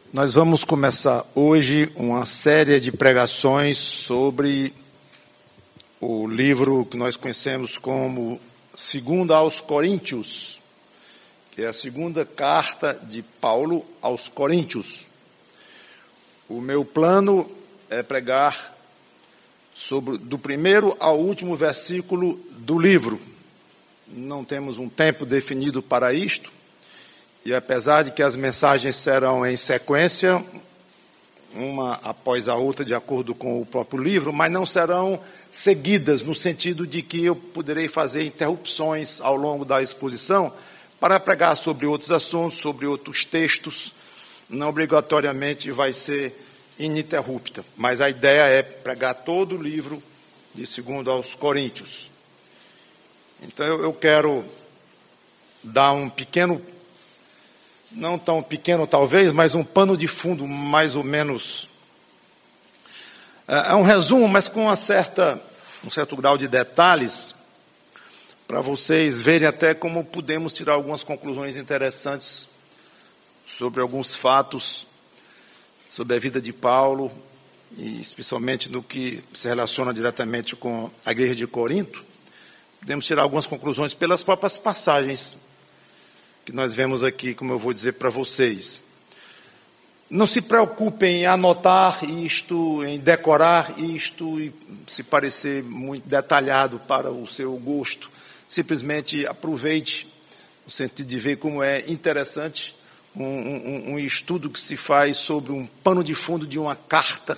Nós vamos começar hoje uma série de pregações sobre o livro que nós conhecemos como 2 aos Coríntios, que é a segunda carta de Paulo aos Coríntios. O meu plano é pregar sobre do primeiro ao último versículo do livro. Não temos um tempo definido para isto, e apesar de que as mensagens serão em sequência, uma após a outra, de acordo com o próprio livro, mas não serão seguidas, no sentido de que eu poderei fazer interrupções ao longo da exposição para pregar sobre outros assuntos, sobre outros textos. Não obrigatoriamente vai ser ininterrupta, mas a ideia é pregar todo o livro de 2 aos Coríntios. Então eu quero dar um pequeno, não tão pequeno talvez, mas um pano de fundo mais ou menos. É um resumo, mas com um certo grau de detalhes, para vocês verem até como podemos tirar algumas conclusões interessantes sobre alguns fatos, sobre a vida de Paulo, e especialmente no que se relaciona diretamente com a igreja de Corinto. Podemos tirar algumas conclusões pelas próprias passagens que nós vemos aqui, como eu vou dizer para vocês. Não se preocupem em anotar isto, em decorar isto, e se parecer muito detalhado para o seu gosto. Simplesmente aproveite, no sentido de ver como é interessante um estudo que se faz sobre um pano de fundo de uma carta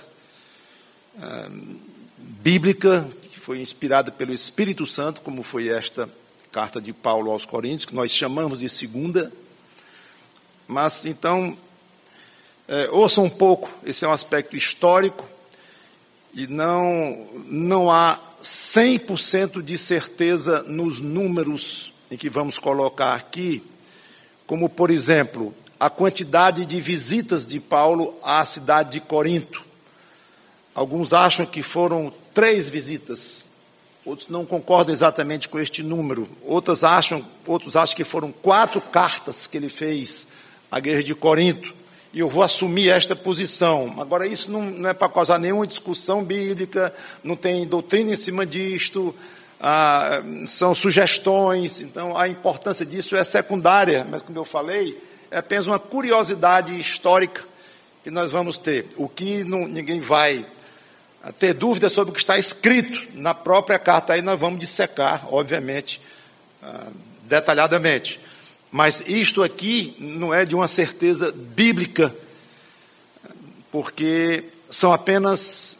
bíblica, que foi inspirada pelo Espírito Santo, como foi esta carta de Paulo aos Coríntios, que nós chamamos de segunda. Mas, então, ouçam um pouco, esse é um aspecto histórico, e não há 100% de certeza nos números em que vamos colocar aqui, como, por exemplo, a quantidade de visitas de Paulo à cidade de Corinto. Alguns acham que foram 3 visitas, outros não concordam exatamente com este número. Outros acham que foram 4 cartas que ele fez à igreja de Corinto, e eu vou assumir esta posição. Agora, isso não é para causar nenhuma discussão bíblica, não tem doutrina em cima disto, são sugestões, então a importância disso é secundária, mas como eu falei, é apenas uma curiosidade histórica que nós vamos ter. O que ninguém vai ter dúvida sobre o que está escrito na própria carta, aí nós vamos dissecar, obviamente, detalhadamente. Mas isto aqui não é de uma certeza bíblica, porque são apenas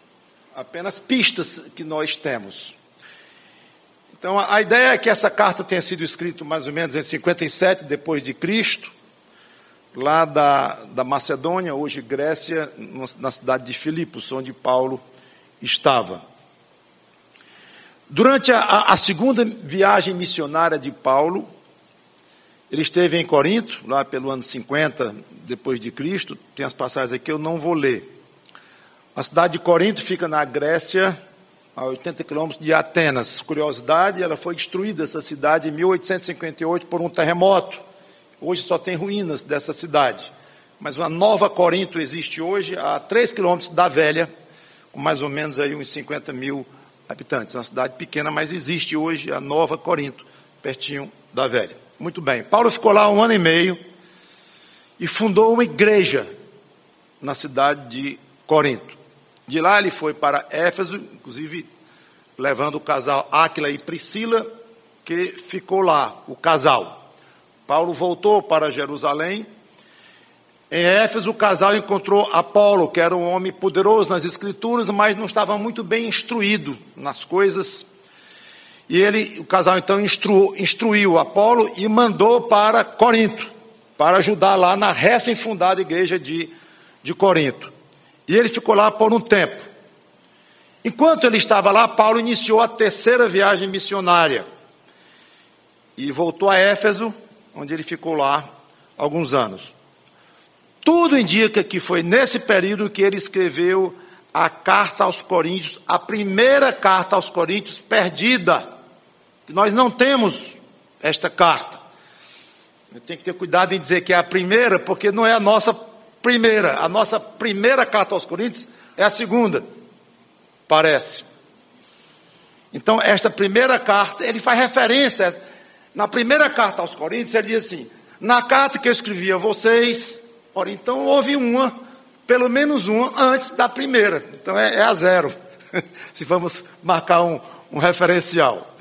pistas que nós temos. Então, a ideia é que essa carta tenha sido escrita mais ou menos em 57 depois de Cristo, lá da Macedônia, hoje Grécia, na cidade de Filipos, onde Paulo estava. Durante a segunda viagem missionária de Paulo, ele esteve em Corinto, lá pelo ano 50 depois de Cristo. Tem as passagens aqui, eu não vou ler. A cidade de Corinto fica na Grécia, a 80 quilômetros de Atenas. Curiosidade, ela foi destruída, essa cidade, em 1858, por um terremoto. Hoje só tem ruínas dessa cidade. Mas uma nova Corinto existe hoje, a 3 quilômetros da Velha, com mais ou menos aí uns 50 mil habitantes. É uma cidade pequena, mas existe hoje a nova Corinto, pertinho da Velha. Muito bem. Paulo ficou lá 1 ano e meio e fundou uma igreja na cidade de Corinto. De lá ele foi para Éfeso, inclusive levando o casal Áquila e Priscila, que ficou lá, o casal. Paulo voltou para Jerusalém. Em Éfeso, o casal encontrou Apolo, que era um homem poderoso nas Escrituras, mas não estava muito bem instruído nas coisas. E o casal então instruiu Apolo e mandou para Corinto, para ajudar lá na recém-fundada igreja de Corinto. E ele ficou lá por um tempo. Enquanto ele estava lá, Paulo iniciou a 3ª viagem missionária. E voltou a Éfeso, onde ele ficou lá alguns anos. Tudo indica que foi nesse período que ele escreveu a carta aos Coríntios, a primeira carta aos Coríntios perdida. Nós não temos esta carta. Eu tenho que ter cuidado em dizer que é a primeira, porque não é a nossa primeira. A nossa primeira carta aos Coríntios é a segunda, parece. Então, esta primeira carta, ele faz referência. Na primeira carta aos Coríntios, ele diz assim: na carta que eu escrevi a vocês, ora, então houve uma, pelo menos uma, antes da primeira. Então, é a zero, se vamos marcar um referencial.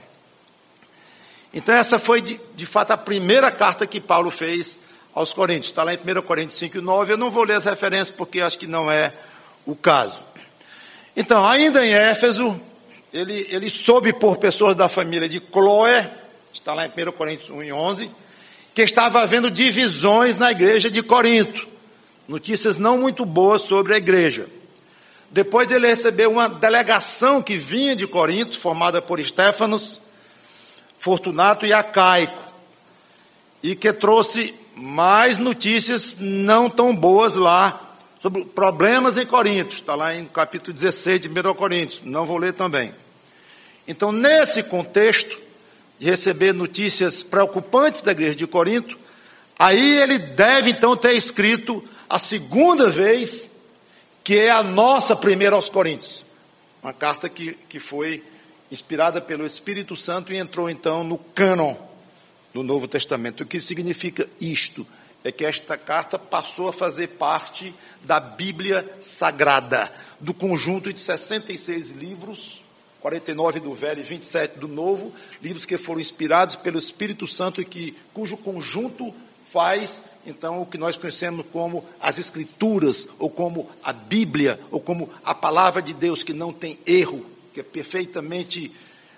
Então, essa foi, de fato, a primeira carta que Paulo fez aos Coríntios. Está lá em 1 Coríntios 5 e 9. Eu não vou ler as referências, porque acho que não é o caso. Então, ainda em Éfeso, ele soube por pessoas da família de Cloé, está lá em 1 Coríntios 1 e 11, que estava havendo divisões na igreja de Corinto. Notícias não muito boas sobre a igreja. Depois ele recebeu uma delegação que vinha de Corinto, formada por Estéfanos, Fortunato e Acaico, e que trouxe mais notícias não tão boas lá, sobre problemas em Corinto. Está lá em capítulo 16 de 1 Coríntios, não vou ler também. Então, nesse contexto de receber notícias preocupantes da igreja de Corinto, aí ele deve então ter escrito a segunda vez, que é a nossa primeira aos Coríntios. Uma carta que foi inspirada pelo Espírito Santo e entrou então no cânon do Novo Testamento. O que significa isto? É que esta carta passou a fazer parte da Bíblia Sagrada, do conjunto de 66 livros, 49 do Velho e 27 do Novo, livros que foram inspirados pelo Espírito Santo e cujo conjunto faz, então, o que nós conhecemos como as Escrituras, ou como a Bíblia, ou como a Palavra de Deus, que não tem erro, que é perfeitamente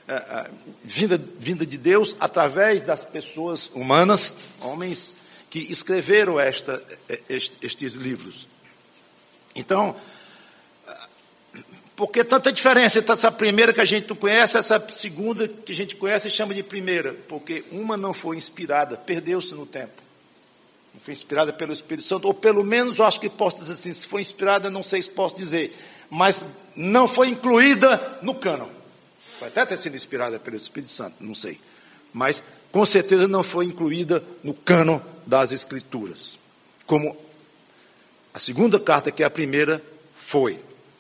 vinda de Deus, através das pessoas humanas, homens que escreveram estes livros. Então, por que tanta diferença entre essa primeira que a gente não conhece, essa segunda que a gente conhece e chama de primeira? Porque uma não foi inspirada, perdeu-se no tempo. Não foi inspirada pelo Espírito Santo, ou pelo menos eu acho que posso dizer assim, se foi inspirada, não sei se posso dizer, mas não foi incluída no cânon. Pode até ter sido inspirada pelo Espírito Santo, não sei. Mas, com certeza, não foi incluída no cânon das Escrituras. Como a segunda carta, que é a primeira, foi.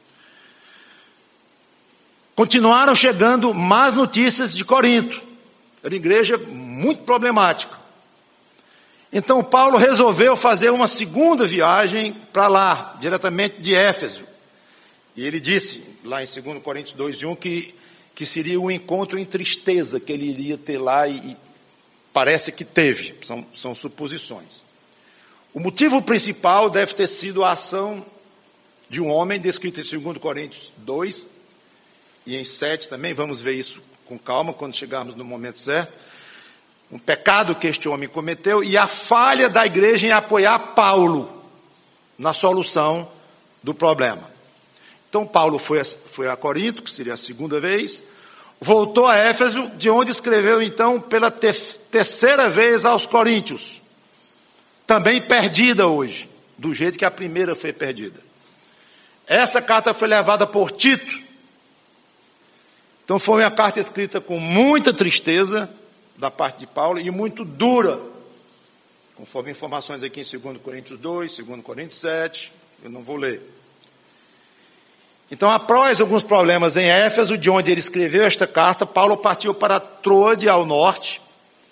Continuaram chegando más notícias de Corinto. Era uma igreja muito problemática. Então, Paulo resolveu fazer uma segunda viagem para lá, diretamente de Éfeso. E ele disse, lá em 2 Coríntios 2 e 1, que seria um encontro em tristeza que ele iria ter lá, e parece que teve, são suposições. O motivo principal deve ter sido a ação de um homem, descrito em 2 Coríntios 2 e em 7 também, vamos ver isso com calma quando chegarmos no momento certo. Um pecado que este homem cometeu e a falha da igreja em apoiar Paulo na solução do problema. Então, Paulo foi a Corinto, que seria a segunda vez, voltou a Éfeso, de onde escreveu, então, pela terceira vez aos Coríntios, também perdida hoje, do jeito que a primeira foi perdida. Essa carta foi levada por Tito. Então, foi uma carta escrita com muita tristeza da parte de Paulo e muito dura, conforme informações aqui em 2 Coríntios 2, 2 Coríntios 7, eu não vou ler. Então, após alguns problemas em Éfeso, de onde ele escreveu esta carta, Paulo partiu para Troade, ao norte,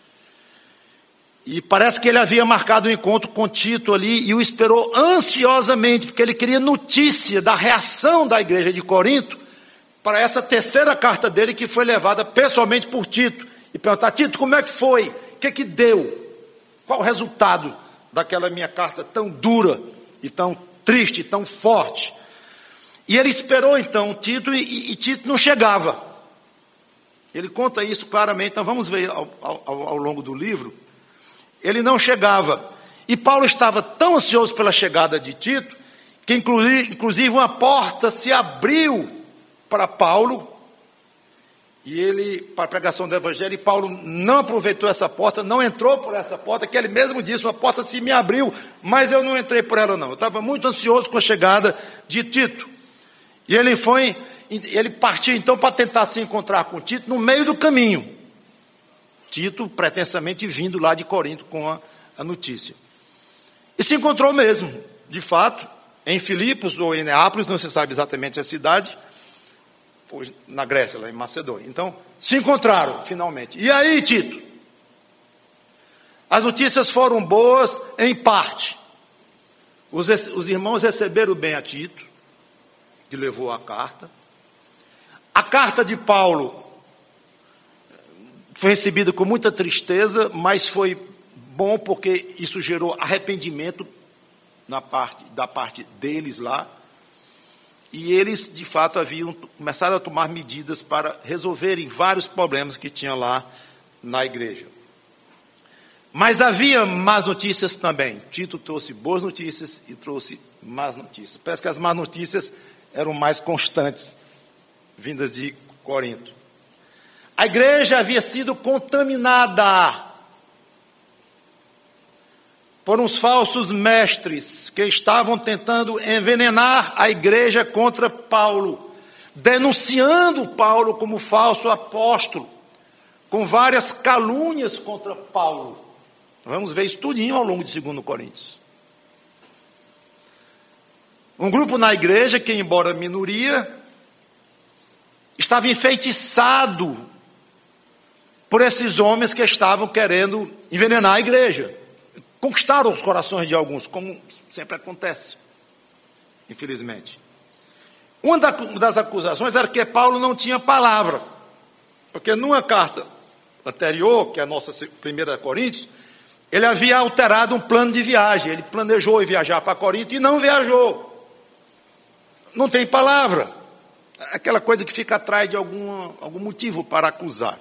e parece que ele havia marcado um encontro com Tito ali, e o esperou ansiosamente, porque ele queria notícia da reação da igreja de Corinto, para essa terceira carta dele, que foi levada pessoalmente por Tito, e perguntar: Tito, como é que foi? O que deu? Qual o resultado daquela minha carta tão dura, e tão triste, e tão forte? E ele esperou então Tito, e Tito não chegava. Ele conta isso claramente, então vamos ver ao longo do livro. Ele não chegava. E Paulo estava tão ansioso pela chegada de Tito, que inclusive uma porta se abriu para Paulo, e ele, para a pregação do Evangelho, e Paulo não aproveitou essa porta, não entrou por essa porta, que ele mesmo disse: uma porta se me abriu, mas eu não entrei por ela não. Eu estava muito ansioso com a chegada de Tito. E ele partiu então para tentar se encontrar com Tito no meio do caminho. Tito pretensamente vindo lá de Corinto com a notícia. E se encontrou mesmo. de fato, em Filipos ou em Neápolis, não se sabe exatamente a cidade, pois na Grécia, lá em Macedônia. Então, se encontraram, finalmente. E aí, Tito? As notícias foram boas em parte. Os irmãos receberam bem a Tito, que levou a carta. A carta de Paulo foi recebida com muita tristeza, mas foi bom porque isso gerou arrependimento da parte deles lá. E eles, de fato, haviam começado a tomar medidas para resolverem vários problemas que tinha lá na igreja. Mas havia más notícias também. Tito trouxe boas notícias e trouxe más notícias. Parece que as más notícias eram mais constantes, vindas de Corinto. A igreja havia sido contaminada por uns falsos mestres que estavam tentando envenenar a igreja contra Paulo, denunciando Paulo como falso apóstolo, com várias calúnias contra Paulo. Vamos ver isso tudinho ao longo de 2 Coríntios. Um grupo na igreja que, embora minoria, estava enfeitiçado por esses homens que estavam querendo envenenar a igreja. Conquistaram os corações de alguns, como sempre acontece, infelizmente. Uma das acusações era que Paulo não tinha palavra, porque numa carta anterior, que é a nossa 1 Coríntios, ele havia alterado um plano de viagem. Ele planejou ir viajar para Corinto e não viajou. Não tem palavra. Aquela coisa que fica atrás de algum motivo para acusar.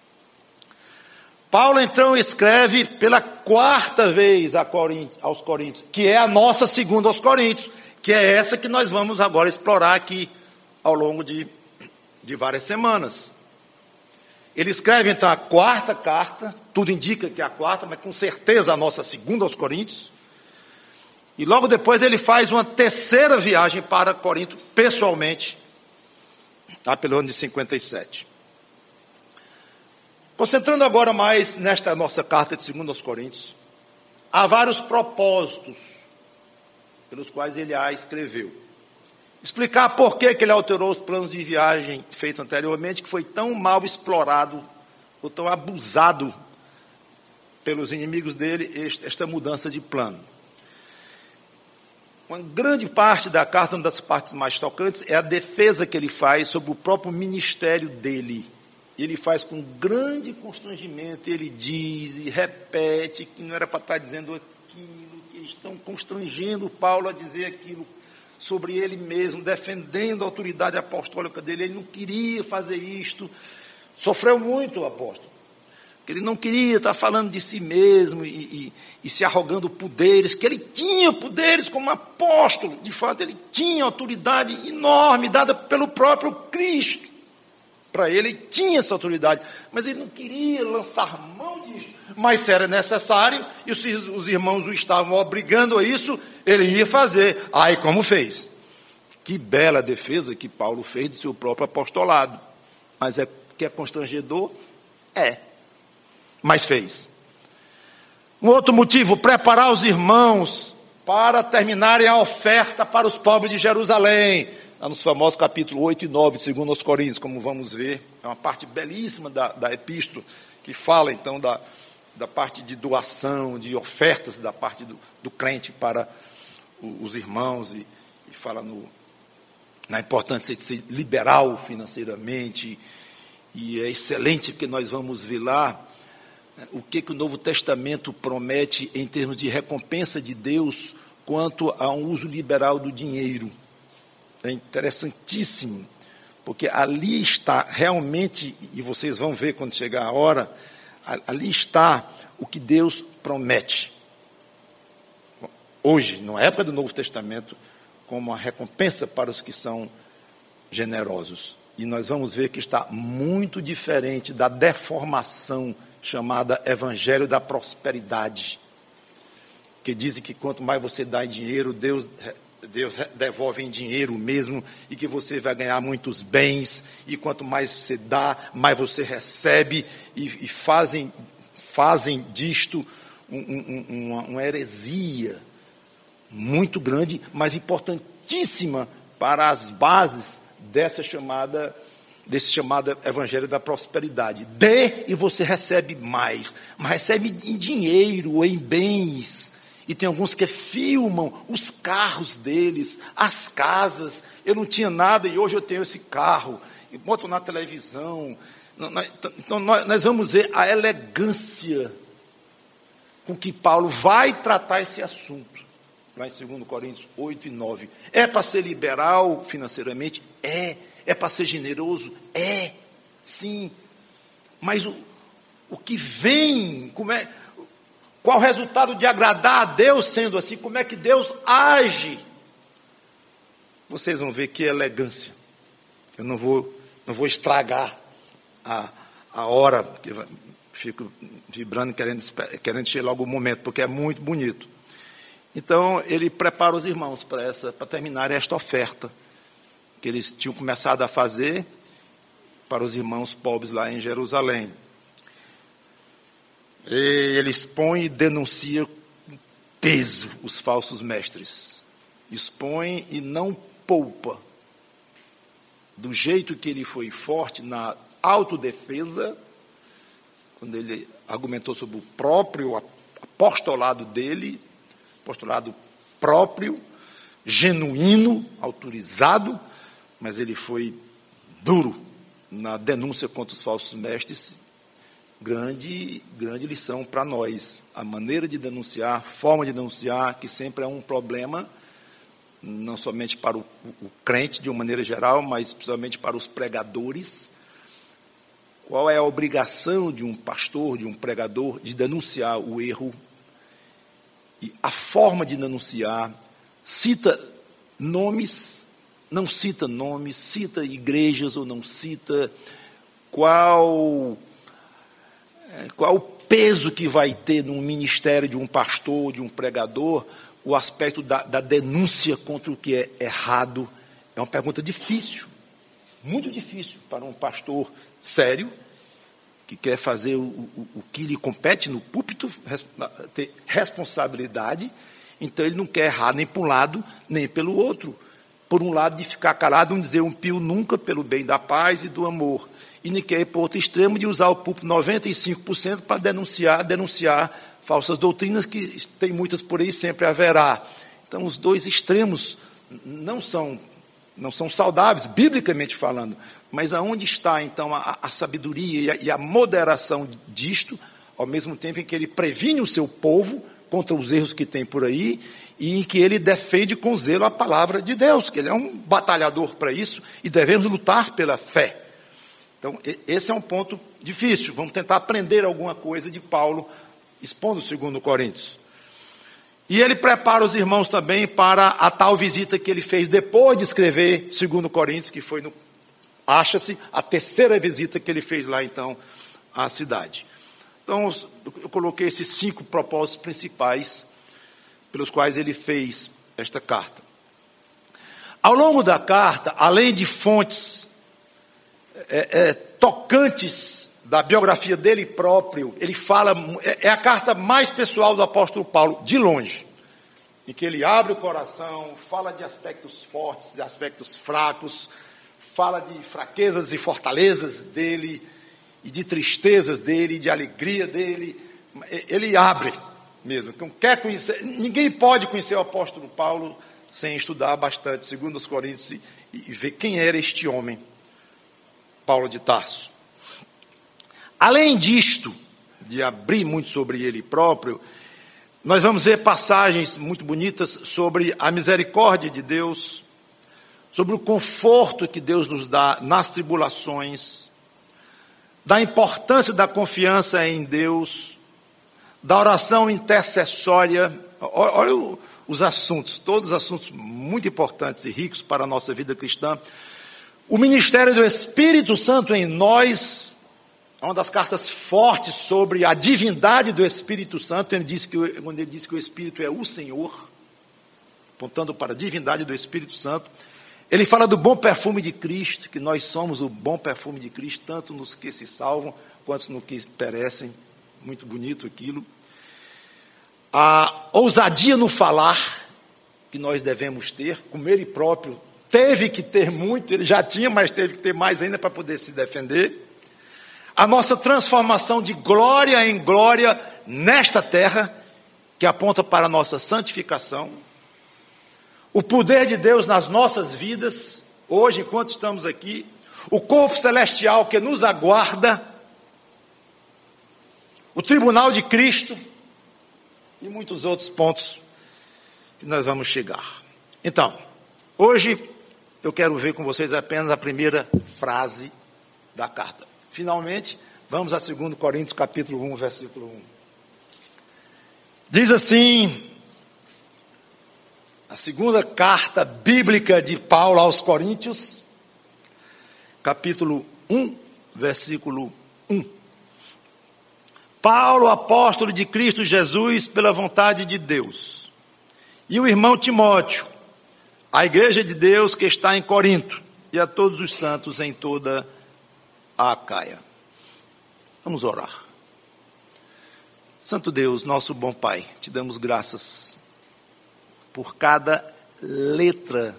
Paulo, então, escreve pela 4ª vez aos Coríntios, que é a nossa 2 aos Coríntios, que é essa que nós vamos agora explorar aqui ao longo de várias semanas. Ele escreve, então, a 4ª carta, tudo indica que é a 4ª, mas com certeza a nossa 2 aos Coríntios. E logo depois ele faz uma 3ª viagem para Corinto, pessoalmente, pelo ano de 57. Concentrando agora mais nesta nossa carta de 2 aos Coríntios, há vários propósitos pelos quais ele a escreveu. Explicar por que ele alterou os planos de viagem feitos anteriormente, que foi tão mal explorado, ou tão abusado pelos inimigos dele, esta mudança de plano. Uma grande parte da carta, uma das partes mais tocantes, é a defesa que ele faz sobre o próprio ministério dele. Ele faz com grande constrangimento, ele diz e repete que não era para estar dizendo aquilo, que estão constrangendo Paulo a dizer aquilo sobre ele mesmo, defendendo a autoridade apostólica dele. Ele não queria fazer isto, sofreu muito o apóstolo, porque ele não queria estar falando de si mesmo e se arrogando poderes, que ele tinha poderes como apóstolo, de fato ele tinha autoridade enorme, dada pelo próprio Cristo. Para ele tinha essa autoridade, mas ele não queria lançar mão disso. Mas se era necessário, e os irmãos o estavam obrigando a isso, ele ia fazer. Aí como fez? Que bela defesa que Paulo fez de seu próprio apostolado. Mas que é constrangedor? É. Mas fez. Um outro motivo, preparar os irmãos para terminarem a oferta para os pobres de Jerusalém. Nos famosos capítulos 8 e 9, de 2 aos Coríntios, como vamos ver, é uma parte belíssima da epístola, que fala, então, da parte de doação, de ofertas da parte do crente para os irmãos, e fala na importância de ser liberal financeiramente, e é excelente porque nós vamos ver lá o que o Novo Testamento promete em termos de recompensa de Deus quanto a um uso liberal do dinheiro. É interessantíssimo, porque ali está realmente, e vocês vão ver quando chegar a hora, ali está o que Deus promete. Hoje, na época do Novo Testamento, como uma recompensa para os que são generosos. E nós vamos ver que está muito diferente da deformação chamada Evangelho da Prosperidade, que dizem que quanto mais você dá em dinheiro, Deus devolve em dinheiro mesmo, e que você vai ganhar muitos bens, e quanto mais você dá, mais você recebe, e fazem disto uma heresia, muito grande, mas importantíssima para as bases desse chamado evangelho da prosperidade. Dê e você recebe mais, mas recebe em dinheiro ou em bens. E tem alguns que filmam os carros deles, as casas. Eu não tinha nada e hoje eu tenho esse carro. E botam na televisão. Então nós vamos ver a elegância com que Paulo vai tratar esse assunto. Lá em 2 Coríntios 8 e 9. É para ser liberal financeiramente? É para ser generoso? Sim. Mas o que vem, qual o resultado de agradar a Deus sendo assim? Como é que Deus age? Vocês vão ver que elegância. Eu não vou estragar a hora, porque fico vibrando, querendo chegar logo o momento, porque é muito bonito. Então, ele prepara os irmãos para terminar esta oferta que eles tinham começado a fazer para os irmãos pobres lá em Jerusalém. E ele expõe e denuncia com peso os falsos mestres. Expõe e não poupa. Do jeito que ele foi forte na autodefesa, quando ele argumentou sobre o próprio apostolado dele, apostolado próprio, genuíno, autorizado, mas ele foi duro na denúncia contra os falsos mestres. Grande lição para nós. A maneira de denunciar, a forma de denunciar, que sempre é um problema, não somente para o crente de uma maneira geral, mas principalmente para os pregadores. Qual é a obrigação de um pastor, de um pregador, de denunciar o erro? E a forma de denunciar, cita nomes, não cita nomes, cita igrejas ou não cita, qual o peso que vai ter no ministério de um pastor, de um pregador, o aspecto da denúncia contra o que é errado. É uma pergunta difícil, muito difícil para um pastor sério, que quer fazer o que lhe compete no púlpito, ter responsabilidade. Então ele não quer errar nem para um lado, nem pelo outro. Por um lado, de ficar calado, não dizer um pio nunca, pelo bem da paz e do amor. E nem quer ir para o outro extremo, de usar o púlpito 95% para denunciar falsas doutrinas, que tem muitas por aí, sempre haverá. Então, os dois extremos não são saudáveis, biblicamente falando. Mas aonde está, então, a sabedoria e a moderação disto, ao mesmo tempo em que ele previne o seu povo contra os erros que tem por aí, e em que ele defende com zelo a palavra de Deus, que ele é um batalhador para isso, e devemos lutar pela fé. Então, esse é um ponto difícil. Vamos tentar aprender alguma coisa de Paulo, expondo 2 Coríntios. E ele prepara os irmãos também para a tal visita que ele fez depois de escrever 2 Coríntios, que foi, acha-se, a terceira visita que ele fez lá, então, à cidade. Então, eu coloquei esses 5 propósitos principais pelos quais ele fez esta carta. Ao longo da carta, além de fontes tocantes da biografia dele próprio, ele fala, é a carta mais pessoal do apóstolo Paulo, de longe, em que ele abre o coração, fala de aspectos fortes, de aspectos fracos, fala de fraquezas e fortalezas dele, e de tristezas dele, de alegria dele. Ele abre mesmo. Então, quer conhecer, ninguém pode conhecer o apóstolo Paulo sem estudar bastante 2 Coríntios e ver quem era este homem, Paulo de Tarso. Além disto, de abrir muito sobre ele próprio, nós vamos ver passagens muito bonitas sobre a misericórdia de Deus, sobre o conforto que Deus nos dá nas tribulações, da importância da confiança em Deus, da oração intercessória. Olha os assuntos, todos assuntos muito importantes e ricos para a nossa vida cristã. O ministério do Espírito Santo em nós, é uma das cartas fortes sobre a divindade do Espírito Santo. Quando ele diz que o Espírito é o Senhor, apontando para a divindade do Espírito Santo. Ele fala do bom perfume de Cristo, que nós somos o bom perfume de Cristo, tanto nos que se salvam, quanto nos que perecem. Muito bonito aquilo. A ousadia no falar, que nós devemos ter, como ele próprio teve que ter muito, ele já tinha, mas teve que ter mais ainda para poder se defender. A nossa transformação de glória em glória nesta terra, que aponta para a nossa santificação. O poder de Deus nas nossas vidas, hoje, enquanto estamos aqui. O corpo celestial que nos aguarda. O tribunal de Cristo. E muitos outros pontos que nós vamos chegar. Então, hoje eu quero ver com vocês apenas a primeira frase da carta. Finalmente, vamos a 2 Coríntios capítulo 1, versículo 1. Diz assim, a segunda carta bíblica de Paulo aos Coríntios, capítulo 1, versículo 1. Paulo, apóstolo de Cristo Jesus, pela vontade de Deus, e o irmão Timóteo, a igreja de Deus que está em Corinto, e a todos os santos em toda a Acaia. Vamos orar. Santo Deus, nosso bom Pai, te damos graças por cada letra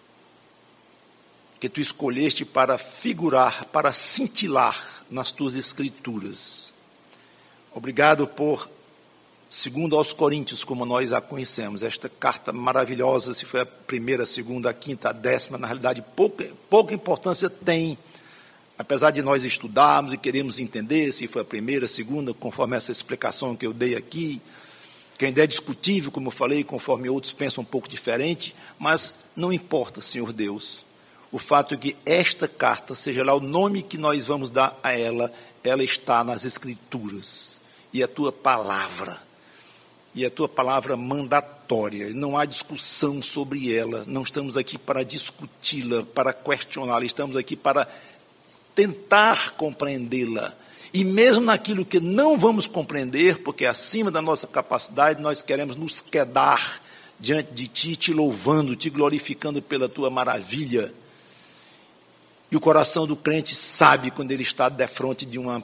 que tu escolheste para figurar, para cintilar nas tuas escrituras. Obrigado por, segundo aos Coríntios, como nós a conhecemos, esta carta maravilhosa, se foi a primeira, a segunda, a quinta, a décima, na realidade pouca importância tem, apesar de nós estudarmos e queremos entender se foi a primeira, a segunda, conforme essa explicação que eu dei aqui, que ainda é discutível, como eu falei, conforme outros pensam um pouco diferente, mas não importa, Senhor Deus. O fato é que esta carta, seja lá o nome que nós vamos dar a ela, ela está nas Escrituras. E a tua palavra. E a tua palavra mandatória. Não há discussão sobre ela. Não estamos aqui para discuti-la, para questioná-la. Estamos aqui para tentar compreendê-la. E mesmo naquilo que não vamos compreender, porque é acima da nossa capacidade, nós queremos nos quedar diante de ti, te louvando, te glorificando pela tua maravilha. E o coração do crente sabe quando ele está defronte de um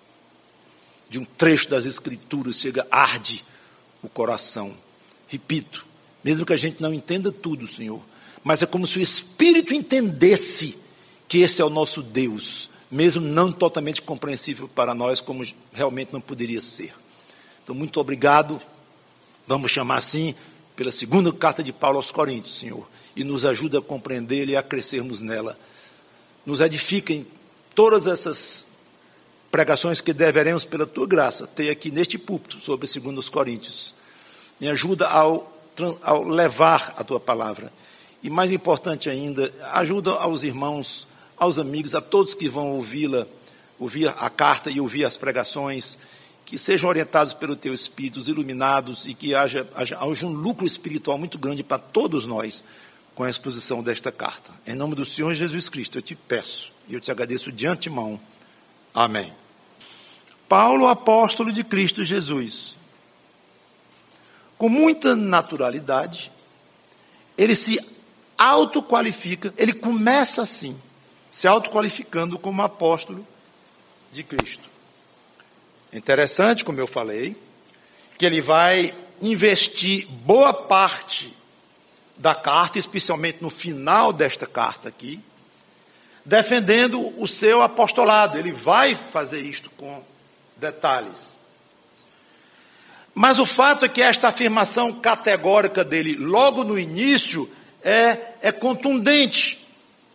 trecho das Escrituras, arde o coração. Repito, mesmo que a gente não entenda tudo, Senhor, mas é como se o Espírito entendesse que esse é o nosso Deus, mesmo não totalmente compreensível para nós, como realmente não poderia ser. Então, muito obrigado, vamos chamar assim, pela segunda carta de Paulo aos Coríntios, Senhor, e nos ajuda a compreendê-la e a crescermos nela. Nos edifiquem todas essas pregações que deveremos, pela tua graça, ter aqui neste púlpito sobre 2 Coríntios. Me ajuda ao levar a tua palavra. E mais importante ainda, ajuda aos irmãos, aos amigos, a todos que vão ouvir a carta e ouvir as pregações, que sejam orientados pelo teu Espírito, iluminados, e que haja um lucro espiritual muito grande para todos nós com a exposição desta carta. Em nome do Senhor Jesus Cristo, eu te peço e eu te agradeço de antemão. Amém. Paulo, apóstolo de Cristo Jesus. Com muita naturalidade, ele se autoqualifica, ele começa assim, se autoqualificando como apóstolo de Cristo. Interessante, como eu falei, que ele vai investir boa parte da carta, especialmente no final desta carta aqui, defendendo o seu apostolado. Ele vai fazer isto com detalhes. Mas o fato é que esta afirmação categórica dele, logo no início, é contundente.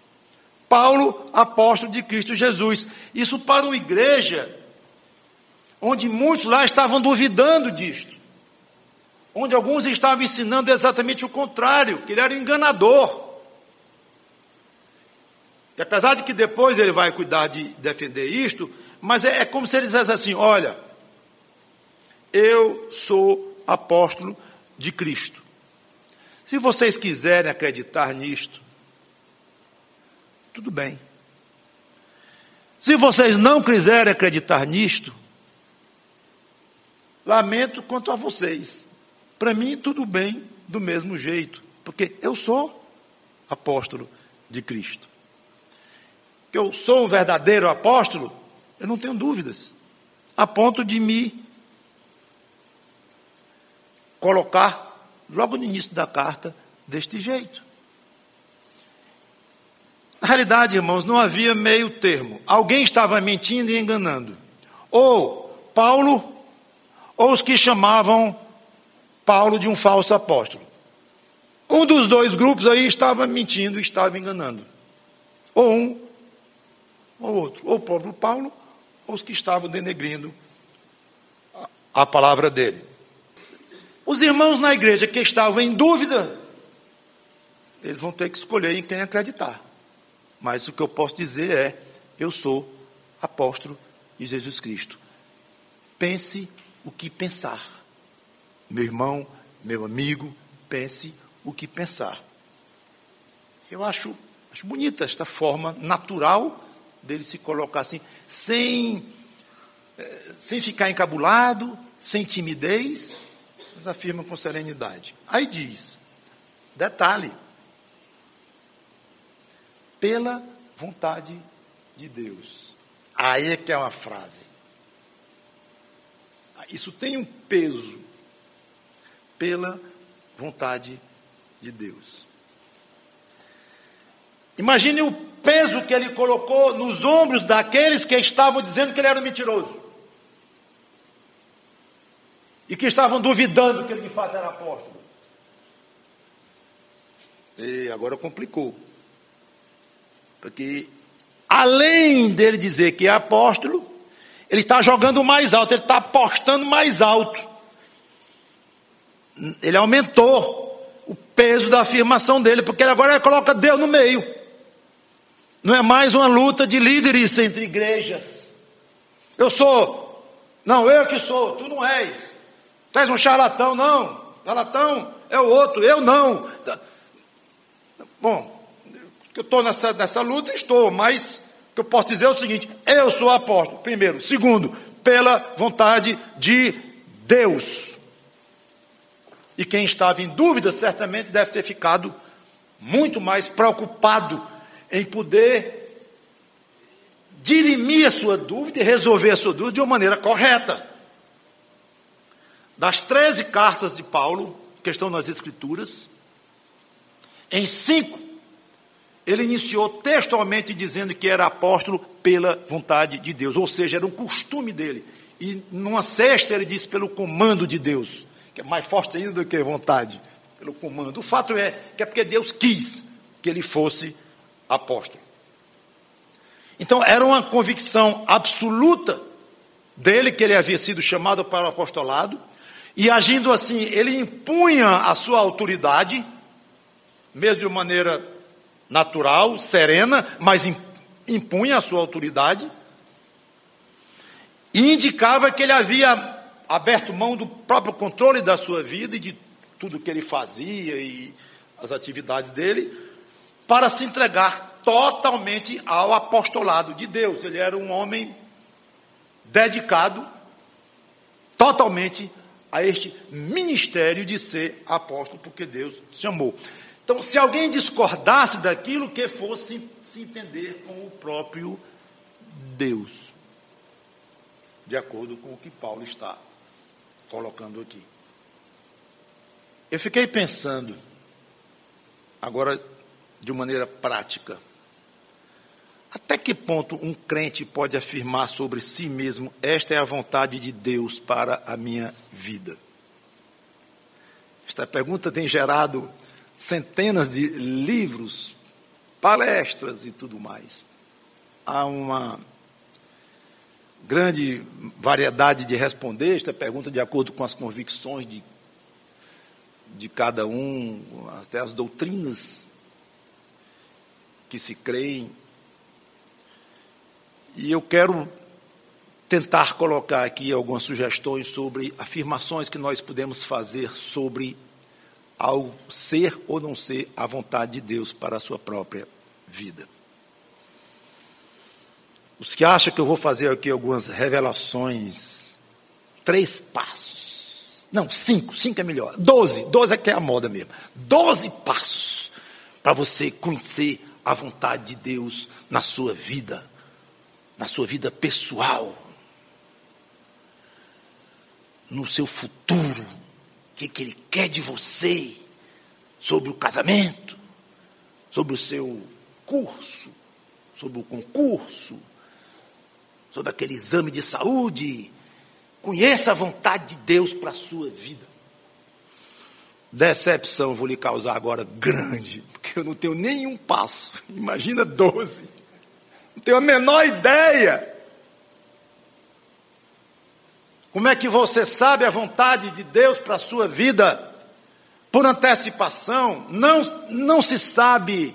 Paulo, apóstolo de Cristo Jesus. Isso para uma igreja onde muitos lá estavam duvidando disto. Onde alguns estavam ensinando exatamente o contrário, que ele era um enganador. E apesar de que depois ele vai cuidar de defender isto, mas é como se ele dissesse assim, olha, eu sou apóstolo de Cristo. Se vocês quiserem acreditar nisto, tudo bem. Se vocês não quiserem acreditar nisto, lamento quanto a vocês. Para mim, tudo bem, do mesmo jeito, porque eu sou apóstolo de Cristo. Que eu sou um verdadeiro apóstolo, eu não tenho dúvidas, a ponto de me colocar, logo no início da carta, deste jeito. Na realidade, irmãos, não havia meio termo. Alguém estava mentindo e enganando. Ou Paulo, ou os que chamavam Paulo de um falso apóstolo. Um dos dois grupos aí estava mentindo e estava enganando. Ou um, ou outro. Ou o próprio Paulo, ou os que estavam denegrindo a palavra dele. Os irmãos na igreja que estavam em dúvida, eles vão ter que escolher em quem acreditar. Mas o que eu posso dizer é, eu sou apóstolo de Jesus Cristo. Pense o que pensar. Meu irmão, meu amigo, pense o que pensar. Eu acho bonita esta forma natural dele se colocar assim, sem ficar encabulado, sem timidez, mas afirma com serenidade. Aí diz, detalhe, pela vontade de Deus. Aí é que é uma frase. Isso tem um peso. Pela vontade de Deus. Imagine o peso que ele colocou nos ombros daqueles que estavam dizendo que ele era um mentiroso. E que estavam duvidando que ele de fato era apóstolo. E agora complicou. Porque, além dele dizer que é apóstolo, ele está jogando mais alto, ele está apostando mais alto. Ele aumentou o peso da afirmação dele, porque agora ele coloca Deus no meio. Não é mais uma luta de líderes entre igrejas. Eu sou, não, eu que sou, tu não és. Tu és um charlatão, não. Charlatão é o outro, eu não. Bom, eu estou nessa luta, estou, mas o que eu posso dizer é o seguinte: eu sou apóstolo, primeiro. Segundo, pela vontade de Deus. E quem estava em dúvida certamente deve ter ficado muito mais preocupado em poder dirimir a sua dúvida e resolver a sua dúvida de uma maneira correta. Das 13 cartas de Paulo, que estão nas Escrituras, em 5, ele iniciou textualmente dizendo que era apóstolo pela vontade de Deus, ou seja, era um costume dele. E numa sexta ele disse pelo comando de Deus, que é mais forte ainda do que vontade, pelo comando. O fato é que é porque Deus quis que ele fosse apóstolo. Então era uma convicção absoluta dele que ele havia sido chamado para o apostolado, e agindo assim, ele impunha a sua autoridade, mesmo de maneira natural, serena, mas impunha a sua autoridade, e indicava que ele havia aberto mão do próprio controle da sua vida e de tudo que ele fazia e as atividades dele, para se entregar totalmente ao apostolado de Deus. Ele era um homem dedicado totalmente a este ministério de ser apóstolo, porque Deus chamou. Então, se alguém discordasse daquilo, que fosse se entender com o próprio Deus, de acordo com o que Paulo está colocando aqui. Eu fiquei pensando, agora de maneira prática, até que ponto um crente pode afirmar sobre si mesmo: esta é a vontade de Deus para a minha vida? Esta pergunta tem gerado centenas de livros, palestras e tudo mais. Há uma grande variedade de responder esta pergunta de acordo com as convicções de cada um, até as doutrinas que se creem. E eu quero tentar colocar aqui algumas sugestões sobre afirmações que nós podemos fazer sobre ao ser ou não ser a vontade de Deus para a sua própria vida. Os que acham que eu vou fazer aqui algumas revelações, 3 passos, não, 5 é melhor, 12 é que é a moda mesmo, 12 passos para você conhecer a vontade de Deus na sua vida pessoal, no seu futuro, o que Ele quer de você, sobre o casamento, sobre o seu curso, sobre o concurso, sobre aquele exame de saúde. Conheça a vontade de Deus para a sua vida. Decepção vou lhe causar agora grande, porque eu não tenho nenhum passo. Imagina 12. Não tenho a menor ideia. Como é que você sabe a vontade de Deus para a sua vida? Por antecipação, não se sabe.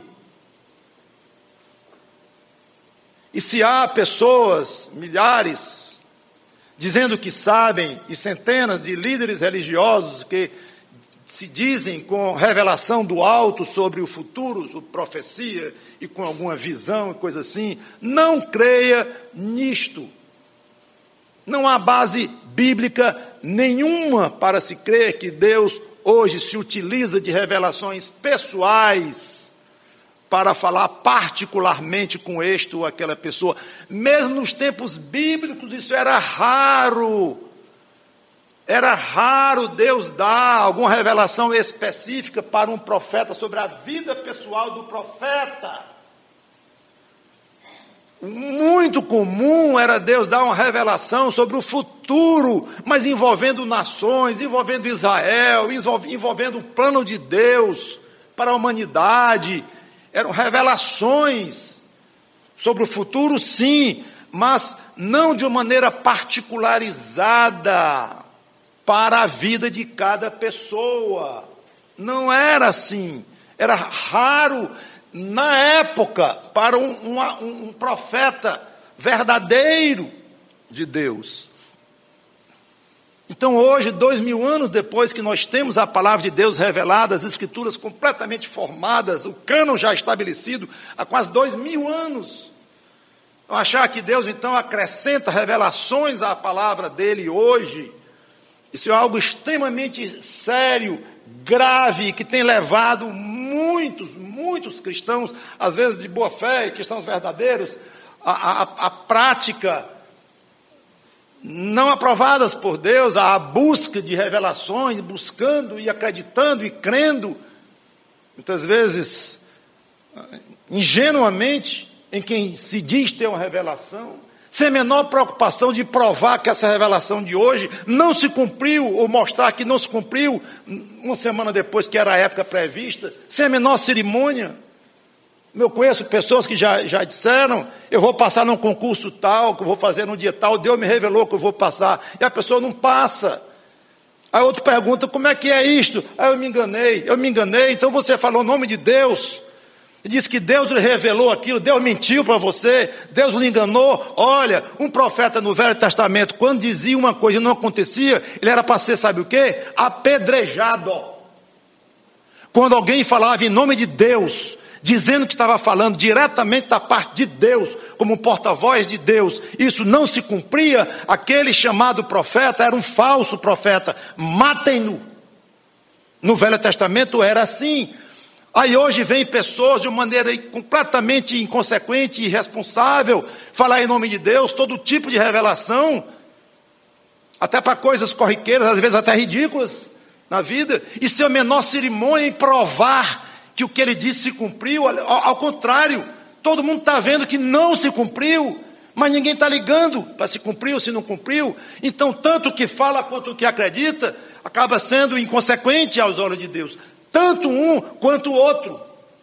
E se há pessoas, milhares, dizendo que sabem, e centenas de líderes religiosos que se dizem com revelação do alto sobre o futuro, sobre profecia, e com alguma visão e coisa assim, não creia nisto. Não há base bíblica nenhuma para se crer que Deus hoje se utiliza de revelações pessoais para falar particularmente com este ou aquela pessoa. Mesmo nos tempos bíblicos isso era raro. Era raro Deus dar alguma revelação específica para um profeta sobre a vida pessoal do profeta. Muito comum era Deus dar uma revelação sobre o futuro, mas envolvendo nações, envolvendo Israel, envolvendo o plano de Deus para a humanidade. Eram revelações sobre o futuro, sim, mas não de uma maneira particularizada para a vida de cada pessoa. Não era assim. Era raro na época para um profeta verdadeiro de Deus. Então hoje, 2000 anos depois que nós temos a palavra de Deus revelada, as escrituras completamente formadas, o cânon já estabelecido há quase 2000 anos, achar que Deus então acrescenta revelações à palavra dele hoje, isso é algo extremamente sério, grave, que tem levado muitos cristãos, às vezes de boa fé, cristãos verdadeiros, a prática não aprovadas por Deus, a busca de revelações, buscando e acreditando e crendo, muitas vezes ingenuamente, em quem se diz ter uma revelação, sem a menor preocupação de provar que essa revelação de hoje não se cumpriu, ou mostrar que não se cumpriu uma semana depois que era a época prevista, sem a menor cerimônia. Eu conheço pessoas que já disseram, eu vou passar num concurso tal, que eu vou fazer num dia tal, Deus me revelou que eu vou passar, e a pessoa não passa. Aí outro pergunta, como é que é isto? Aí eu me enganei, então você falou o nome de Deus, e diz que Deus lhe revelou aquilo, Deus mentiu para você, Deus lhe enganou. Olha, um profeta no Velho Testamento, quando dizia uma coisa e não acontecia, ele era para ser, sabe o quê? Apedrejado. Quando alguém falava em nome de Deus, dizendo que estava falando diretamente da parte de Deus, como um porta-voz de Deus, isso não se cumpria, aquele chamado profeta era um falso profeta, matem-no. No Velho Testamento era assim. Aí hoje vem pessoas de uma maneira completamente inconsequente e irresponsável, falar em nome de Deus, todo tipo de revelação, até para coisas corriqueiras, às vezes até ridículas na vida, e sem a menor cerimônia em provar que o que ele disse se cumpriu. Ao contrário, todo mundo está vendo que não se cumpriu, mas ninguém está ligando para se cumpriu ou se não cumpriu. Então, tanto o que fala quanto o que acredita, acaba sendo inconsequente aos olhos de Deus. Tanto um quanto o outro.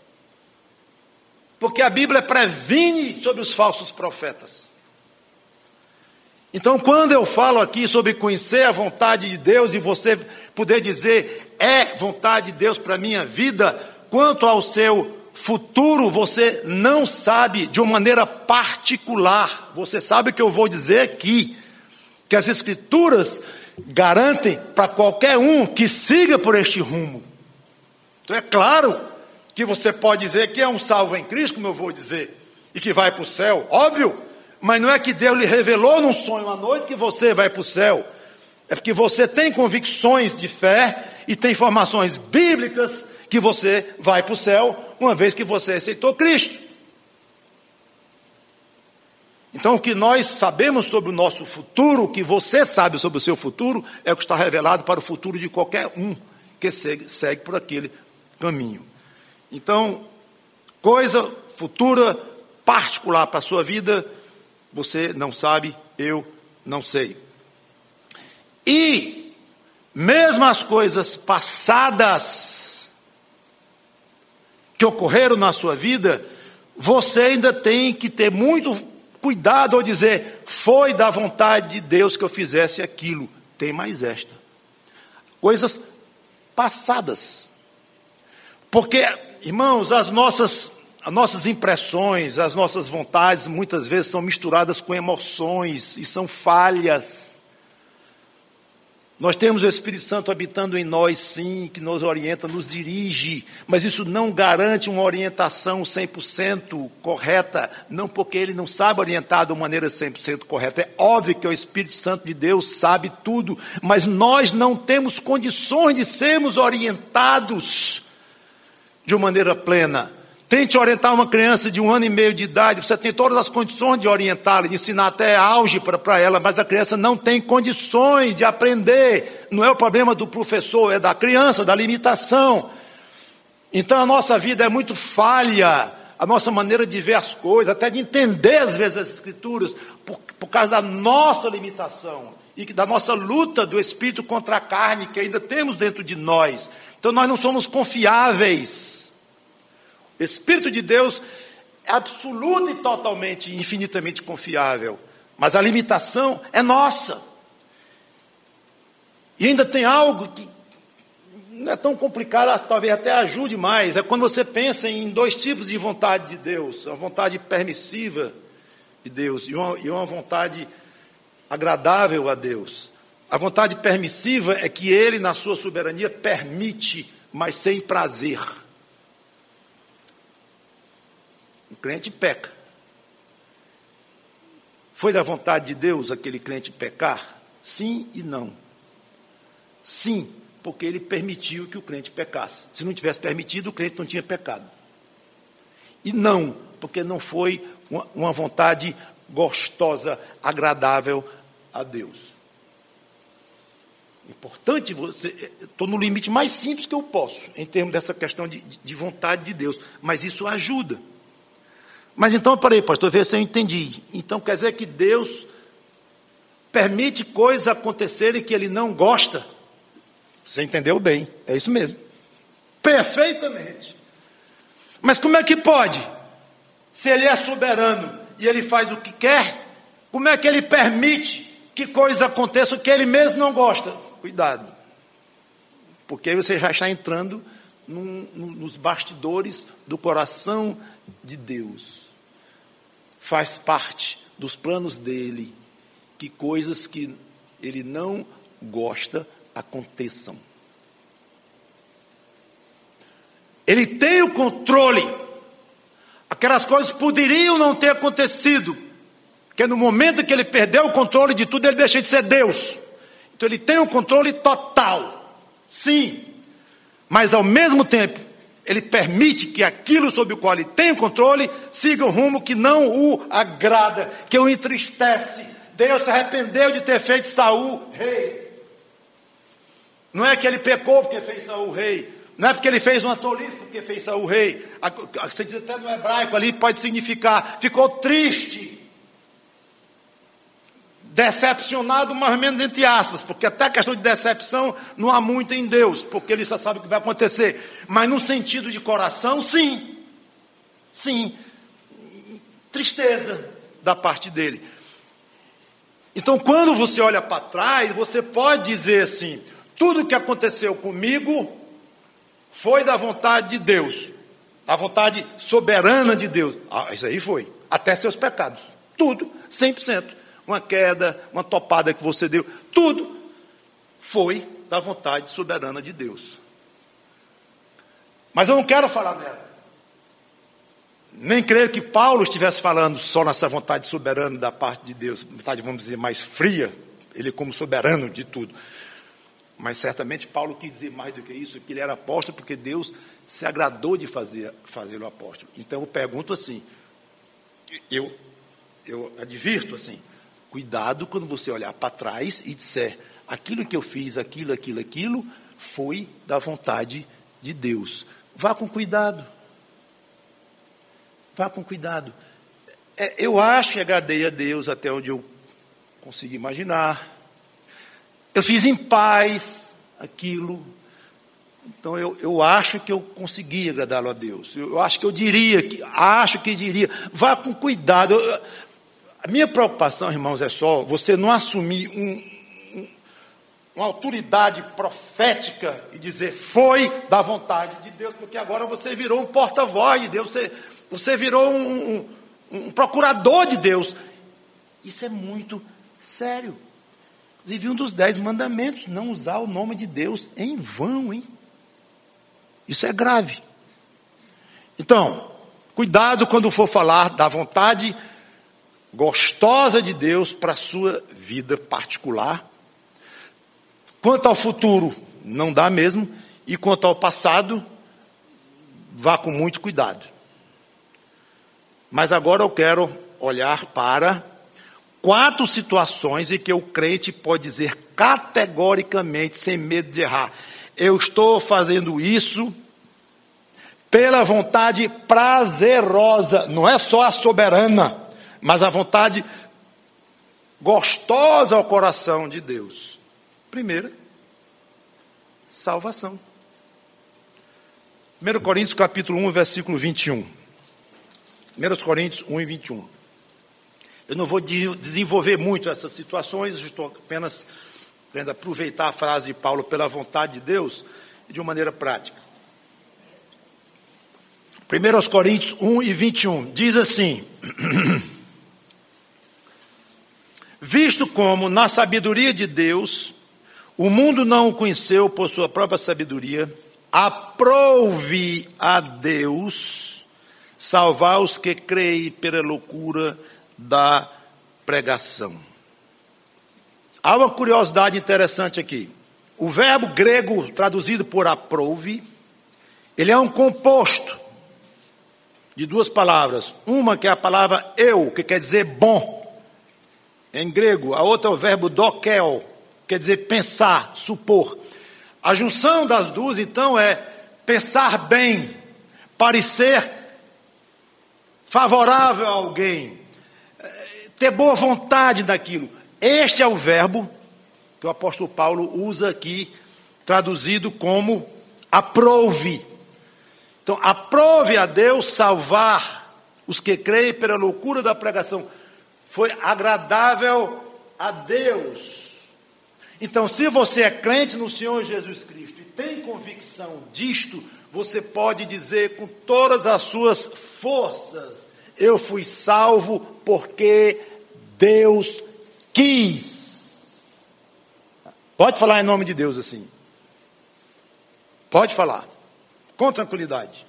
Porque a Bíblia previne sobre os falsos profetas. Então, quando eu falo aqui sobre conhecer a vontade de Deus, e você poder dizer, é vontade de Deus para a minha vida, quanto ao seu futuro, você não sabe de uma maneira particular. Você sabe o que eu vou dizer aqui, que as Escrituras garantem para qualquer um que siga por este rumo. Então é claro que você pode dizer que é um salvo em Cristo, como eu vou dizer, e que vai para o céu, óbvio, mas não é que Deus lhe revelou num sonho à noite que você vai para o céu. É porque você tem convicções de fé e tem informações bíblicas que você vai para o céu, uma vez que você aceitou Cristo. Então, o que nós sabemos sobre o nosso futuro, o que você sabe sobre o seu futuro, é o que está revelado para o futuro de qualquer um que segue por aquele caminho. Então, coisa futura, particular para a sua vida, você não sabe, eu não sei. E, mesmo as coisas passadas que ocorreram na sua vida, você ainda tem que ter muito cuidado ao dizer, foi da vontade de Deus que eu fizesse aquilo. Tem mais esta. Coisas passadas. Porque, irmãos, as nossas impressões, as nossas vontades, muitas vezes são misturadas com emoções e são falhas. Nós temos o Espírito Santo habitando em nós, sim, que nos orienta, nos dirige, mas isso não garante uma orientação 100% correta, não porque ele não sabe orientar de uma maneira 100% correta. É óbvio que o Espírito Santo de Deus sabe tudo, mas nós não temos condições de sermos orientados de uma maneira plena. Tente orientar uma criança de 1 ano e meio de idade, você tem todas as condições de orientá-la, de ensinar até álgebra para ela, mas a criança não tem condições de aprender. Não é o problema do professor, é da criança, da limitação. Então a nossa vida é muito falha, a nossa maneira de ver as coisas, até de entender às vezes as Escrituras, por causa da nossa limitação e da nossa luta do Espírito contra a carne que ainda temos dentro de nós. Então nós não somos confiáveis. O Espírito de Deus é absoluta e totalmente, infinitamente confiável. Mas a limitação é nossa. E ainda tem algo que não é tão complicado, talvez até ajude mais. É quando você pensa em 2 tipos de vontade de Deus. Uma vontade permissiva de Deus e uma vontade agradável a Deus. A vontade permissiva é que Ele, na sua soberania, permite, mas sem prazer. O crente peca. Foi da vontade de Deus aquele crente pecar? Sim e não. Sim, porque ele permitiu que o crente pecasse. Se não tivesse permitido, o crente não tinha pecado. E não, porque não foi uma vontade gostosa, agradável a Deus. Importante você... Estou no limite mais simples que eu posso, em termos dessa questão de vontade de Deus. Mas isso ajuda. Mas então, parei, pastor, ver se eu entendi. Então quer dizer que Deus permite coisas acontecerem que Ele não gosta? Você entendeu bem, é isso mesmo. Perfeitamente. Mas como é que pode? Se Ele é soberano e Ele faz o que quer, como é que Ele permite que coisas aconteçam que Ele mesmo não gosta? Cuidado. Porque aí você já está entrando nos bastidores do coração de Deus. Faz parte dos planos dele que coisas que ele não gosta aconteçam. Ele tem o controle. Aquelas coisas poderiam não ter acontecido, porque no momento que ele perdeu o controle de tudo, ele deixa de ser Deus. Então ele tem o controle total, sim, mas ao mesmo tempo ele permite que aquilo sobre o qual ele tem o controle siga um rumo que não o agrada, que o entristece. Deus se arrependeu de ter feito Saul rei. Não é que ele pecou porque fez Saul rei. Não é porque ele fez uma tolice porque fez Saul rei. Até no hebraico ali pode significar, ficou triste, decepcionado, mais ou menos entre aspas, porque até a questão de decepção não há muito em Deus, porque Ele só sabe o que vai acontecer. Mas no sentido de coração, sim. Sim. Tristeza da parte dele. Então, quando você olha para trás, você pode dizer assim, tudo que aconteceu comigo foi da vontade de Deus, da vontade soberana de Deus. Isso aí foi, até seus pecados. Tudo, 100%. Uma queda, uma topada que você deu, tudo foi da vontade soberana de Deus. Mas eu não quero falar dela. Nem creio que Paulo estivesse falando só nessa vontade soberana da parte de Deus, vontade, vamos dizer, mais fria, ele como soberano de tudo. Mas certamente Paulo quis dizer mais do que isso, que ele era apóstolo porque Deus se agradou de fazê-lo apóstolo. Então eu pergunto assim, eu advirto assim, cuidado quando você olhar para trás e disser, aquilo que eu fiz, aquilo, foi da vontade de Deus. vá com cuidado. Vá com cuidado. Eu acho que agradei a Deus até onde eu consegui imaginar. Eu fiz em paz aquilo. Então eu acho que eu consegui agradá-lo a Deus. Eu acho que eu diria, vá com cuidado. A minha preocupação, irmãos, é só você não assumir uma autoridade profética e dizer foi da vontade de Deus, porque agora você virou um porta-voz de Deus, você virou um procurador de Deus. Isso é muito sério. Inclusive, um dos 10 mandamentos, não usar o nome de Deus em vão, hein? Isso é grave. Então, cuidado quando for falar da vontade gostosa de Deus para a sua vida particular. Quanto ao futuro, não dá mesmo. E quanto ao passado, vá com muito cuidado. Mas agora eu quero olhar para 4 situações em que o crente pode dizer categoricamente, sem medo de errar: eu estou fazendo isso pela vontade prazerosa, não é só a soberana, mas a vontade gostosa ao coração de Deus. Primeira, salvação. 1 Coríntios capítulo 1, versículo 21. 1 Coríntios 1 e 21. Eu não vou desenvolver muito essas situações, estou apenas querendo aproveitar a frase de Paulo, pela vontade de Deus, de uma maneira prática. 1 Coríntios 1 e 21, diz assim: visto como na sabedoria de Deus, o mundo não o conheceu por sua própria sabedoria, aprove a Deus salvar os que creem pela loucura da pregação. Há uma curiosidade interessante aqui. O verbo grego traduzido por aprove, ele é um composto de 2 palavras. Uma que é a palavra eu, que quer dizer bom, em grego. A outra é o verbo dokel, quer dizer pensar, supor. A junção das duas, então, é pensar bem, parecer favorável a alguém, ter boa vontade daquilo. Este é o verbo que o apóstolo Paulo usa aqui, traduzido como aprove. Então, aprove a Deus salvar os que creem pela loucura da pregação. Foi agradável a Deus. Então, se você é crente no Senhor Jesus Cristo e tem convicção disto, você pode dizer com todas as suas forças: eu fui salvo porque Deus quis. Pode falar em nome de Deus assim. Pode falar. Com tranquilidade.